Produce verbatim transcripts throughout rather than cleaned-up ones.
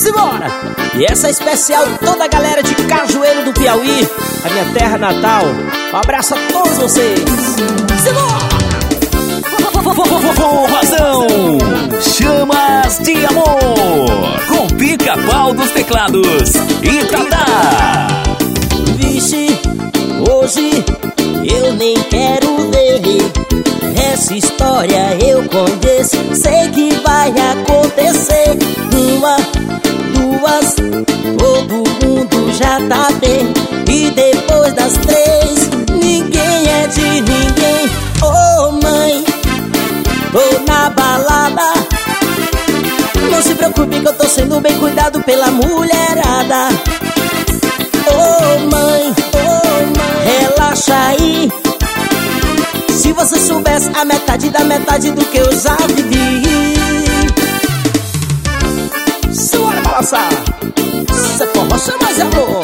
Simbora! E essa é especial toda a galera de Cajueiro do Piauí, a minha terra natal. Um abraço a todos vocês. Simbora! Forrozão, Chamas de Amor, com Pica-Pau dos Teclados e Tadá. Vixe, hoje eu nem quero ver. Essa história eu conheço, sei que vai acontecer. Uma, duas, todo mundo já tá bem. E depois das três, ninguém é de ninguém. Oh mãe, tô na balada. Não se preocupe que eu tô sendo bem cuidado pela mulherada. Oh mãe, oh mãe, relaxa aí. Se você soubesse a metade da metade do que eu já vivi. Simbora balançar! Cê forró, chama de amor.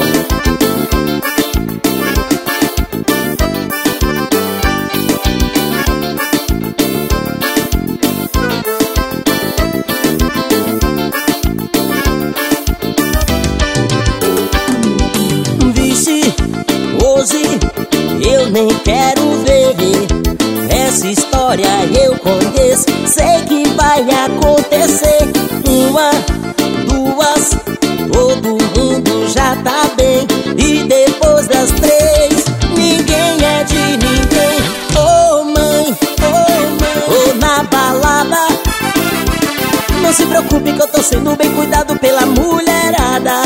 Vixe, hoje eu nem quero ver. Essa história eu conheço, sei que vai acontecer. Uma, duas, todo mundo já tá bem. E depois das três, ninguém é de ninguém. Oh mãe, oh mãe, oh na balada. Não se preocupe que eu tô sendo bem cuidado pela mulherada.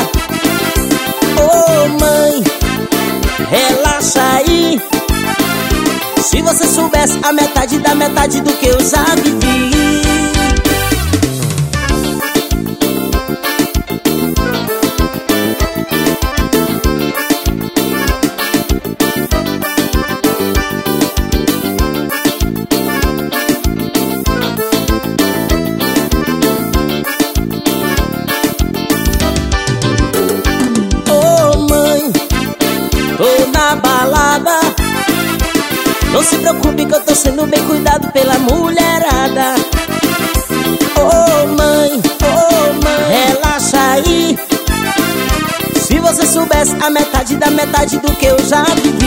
Oh mãe, relaxa aí. Se você soubesse a metade da metade do que eu já vivi. Oh mãe, tô na balada. Não se preocupe que eu tô sendo bem cuidado pela mulherada. Oh mãe, oh mãe, relaxa aí. Se você soubesse a metade da metade do que eu já vivi.